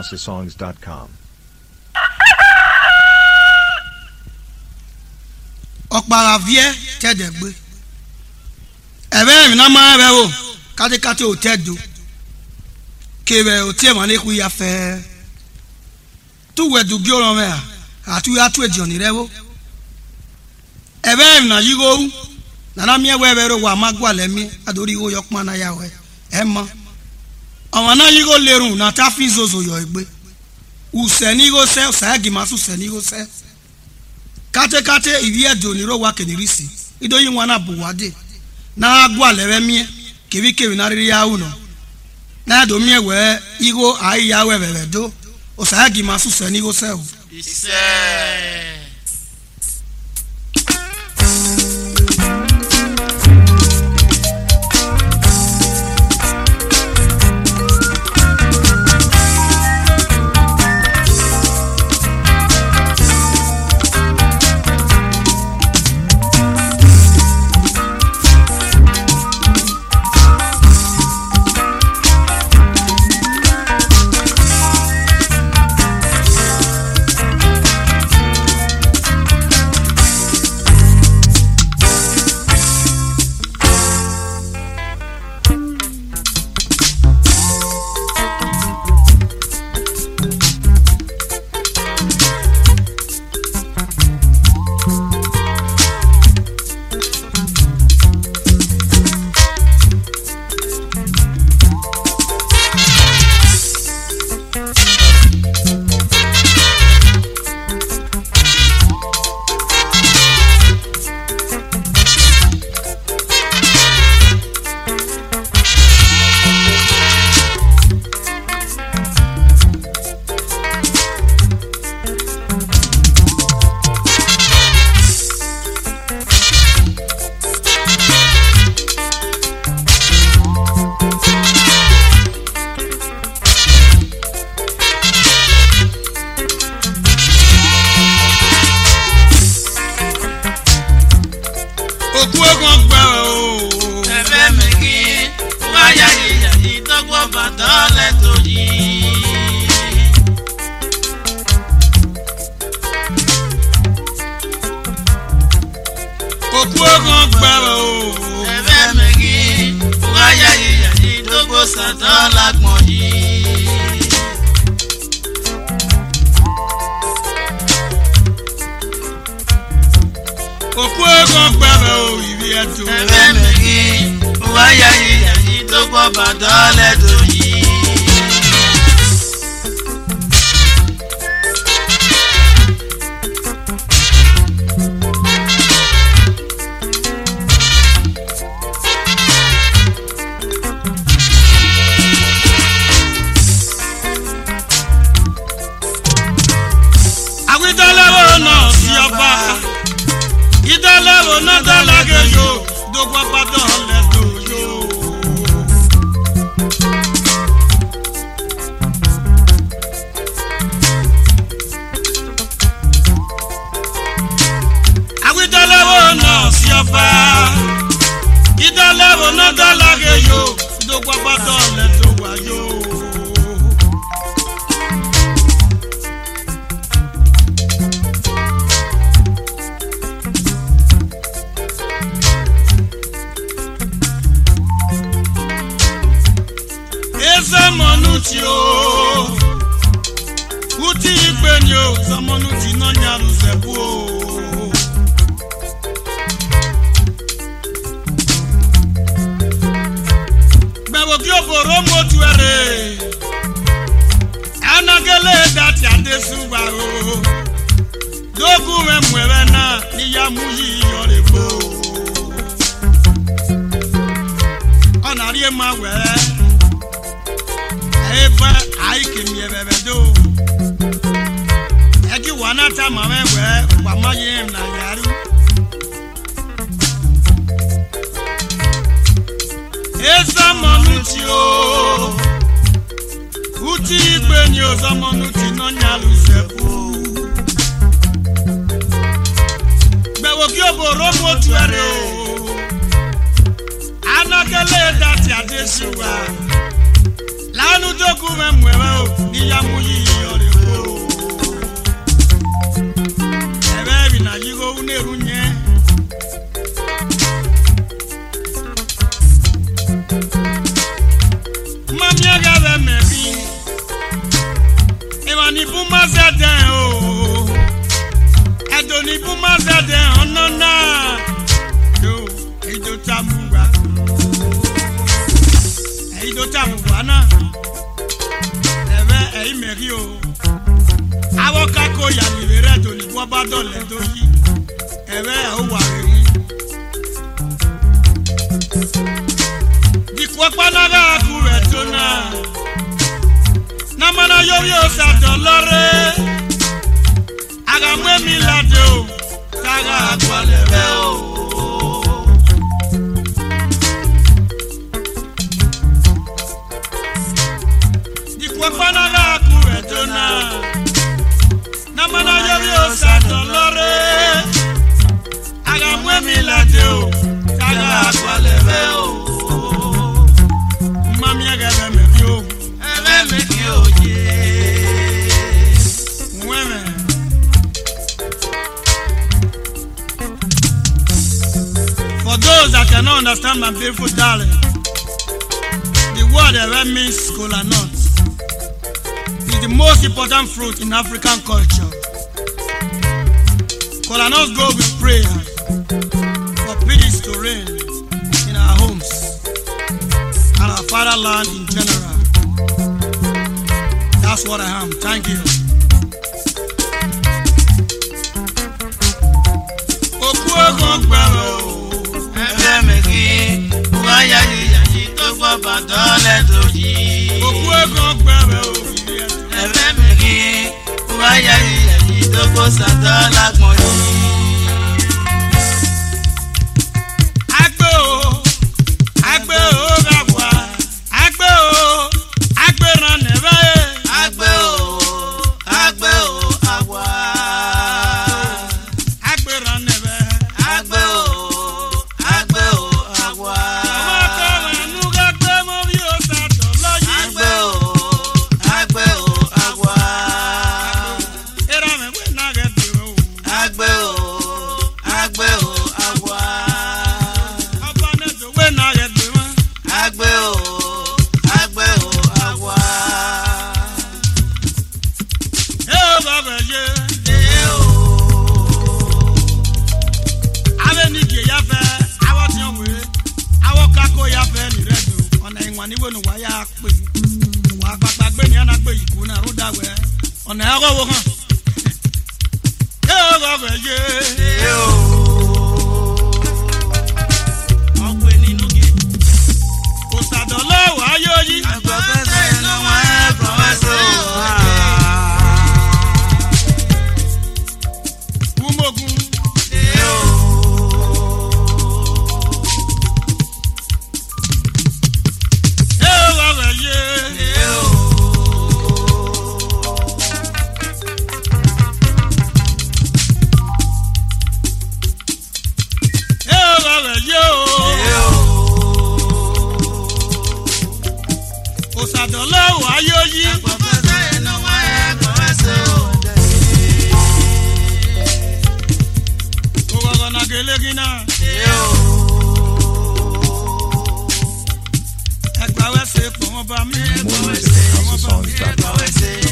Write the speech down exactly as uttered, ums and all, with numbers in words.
house of songs dot com. Okpara vie tedegbe. Ebe mi na ma be wo. Kate kate o tedo. Kebe o tie mane ku ya fe. Tu we du gyo me a. Atu ya tu e joni rewo. Ebe mi na yigo. Na na mi e we be ro wa magwa le mi adori wo yokma na ya we. E mo. Awon na yigo lerun na ta fi zozo yo egbe. Useni go se sa gimasu seni go se. Kate kate ivie doni ro wa kenirisi. Ido yin wana buwade. Na agwa lewe mi kevi kevi na riri ya uno. Na do mi we igo ai ya we bebe do. O sa gimasu seni go se. Ise la anu doku me mwewe o ni ya muyi yore ko ebe bi na yigo uneru nye mamia gabe mebi e wani buma zede o edoni buma zede onona yo ido tamuwa ido tamuwa na ebe e meri o awo kako ya ni re to ni bo ba dole to yi ebe o wa re di ko panaga ku re to na na mana yo yo sa dolore aga mwe mi lade o taga kwale be o di ko panaga ku re to na na mana yo yo sa dolore aga mwe mi lade o taga kwale be o mami aga be me bi o ebe me ki o je mweme for those that cannot understand my beautiful darling, the word ever means kola nut. It's the most important fruit in African culture. Kola nuts go with prayer for peace to reign in our homes and our fatherland in general. That's what I am. Thank you. More music, house songs dot com.